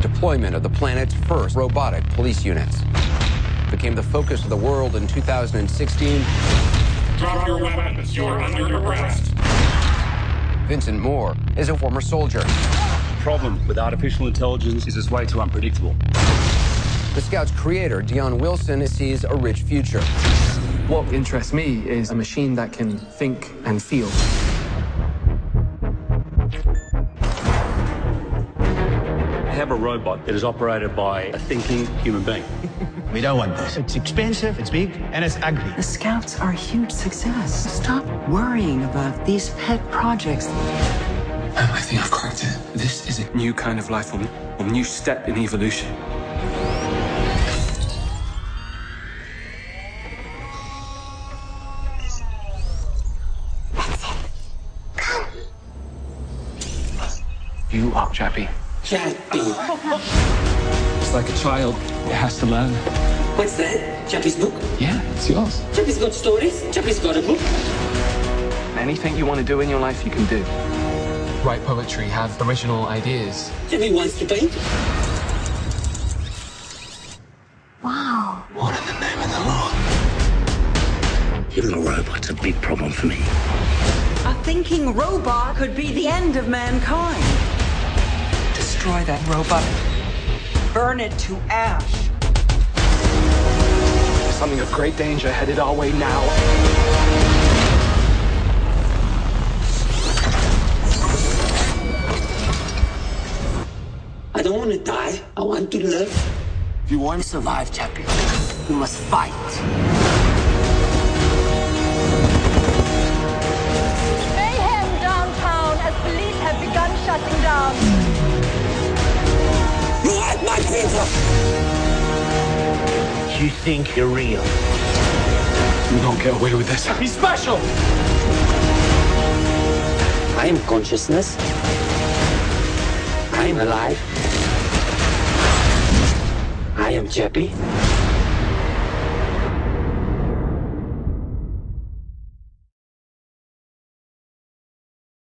deployment of the planet's first robotic police units. Became the focus of the world in 2016. Drop your weapons, you're under arrest. Vincent Moore is a former soldier. The problem with artificial intelligence is it's way too unpredictable. The Scout's creator, Dion Wilson, sees a rich future. What interests me is a machine that can think and feel. I have a robot that is operated by a thinking human being. We don't want this. It's expensive, it's big, and it's ugly. The Scouts are a huge success. Stop worrying about these pet projects. I think I've cracked it. This is a new kind of life form, a new step in evolution. You are Chappie. Chappie. It's like a child. It has to learn. What's that? Chappie's book? Yeah, it's yours. Chappie's got stories. Chappie's got a book. Anything you want to do in your life, you can do. Write poetry, have original ideas. Chappie wants to paint. Wow. What in the name of the law? Even a robot's a big problem for me. A thinking robot could be the end of mankind. Destroy that robot. Burn it to ash. Something of great danger headed our way now. I don't want to die. I want to live. If you want to survive, Chappie, You must fight. Mayhem downtown as police have begun shutting down. You hurt my people! you think you're real. You don't get away with this. He's special! I am consciousness. I am alive. I am Chappie.